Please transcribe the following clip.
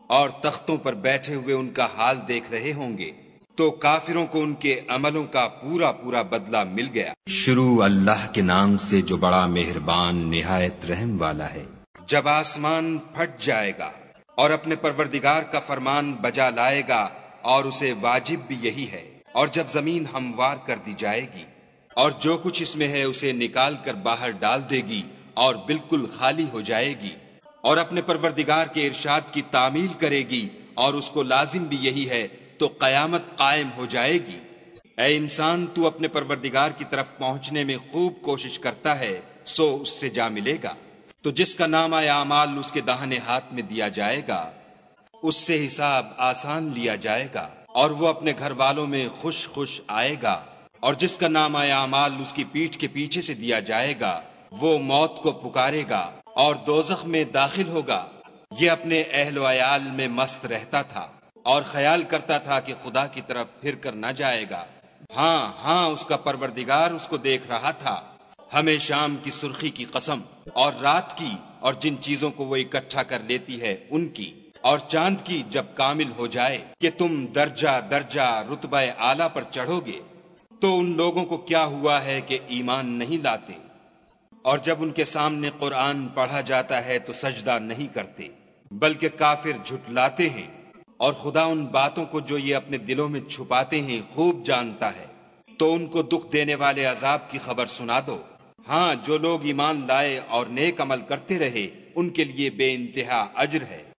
اور تختوں پر بیٹھے ہوئے ان کا حال دیکھ رہے ہوں گے، تو کافروں کو ان کے عملوں کا پورا پورا بدلہ مل گیا۔ شروع اللہ کے نام سے جو بڑا مہربان نہایت رحم والا ہے۔ جب آسمان پھٹ جائے گا اور اپنے پروردگار کا فرمان بجا لائے گا، اور اسے واجب بھی یہی ہے، اور جب زمین ہموار کر دی جائے گی اور جو کچھ اس میں ہے اسے نکال کر باہر ڈال دے گی اور بالکل خالی ہو جائے گی، اور اپنے پروردگار کے ارشاد کی تعمیل کرے گی اور اس کو لازم بھی یہی ہے، تو قیامت قائم ہو جائے گی۔ اے انسان، تو اپنے پروردگار کی طرف پہنچنے میں خوب کوشش کرتا ہے، سو اس سے جا ملے گا۔ تو جس کا نامہ اعمال اس کے داہنے ہاتھ میں دیا جائے گا، اس سے حساب آسان لیا جائے گا اور وہ اپنے گھر والوں میں خوش خوش آئے گا، اور جس کا نامہ اعمال اس کی پیٹھ کے پیچھے سے دیا جائے گا، وہ موت کو پکارے گا اور دوزخ میں داخل ہوگا۔ یہ اپنے اہل و عیال میں مست رہتا تھا اور خیال کرتا تھا کہ خدا کی طرف پھر کر نہ جائے گا۔ ہاں اس کا پروردگار اس کو دیکھ رہا تھا۔ ہمیں شام کی سرخی کی قسم، اور رات کی، اور جن چیزوں کو وہ اکٹھا کر لیتی ہے ان کی، اور چاند کی جب کامل ہو جائے کہ تم درجہ درجہ رتبہ اعلیٰ پر چڑھو گے، تو ان لوگوں کو کیا ہوا ہے کہ ایمان نہیں لاتے، اور جب ان کے سامنے قرآن پڑھا جاتا ہے تو سجدہ نہیں کرتے، بلکہ کافر جھٹلاتے ہیں، اور خدا ان باتوں کو جو یہ اپنے دلوں میں چھپاتے ہیں خوب جانتا ہے۔ تو ان کو دکھ دینے والے عذاب کی خبر سنا دو۔ جو لوگ ایمان لائے اور نیک عمل کرتے رہے ان کے لیے بے انتہا اجر ہے۔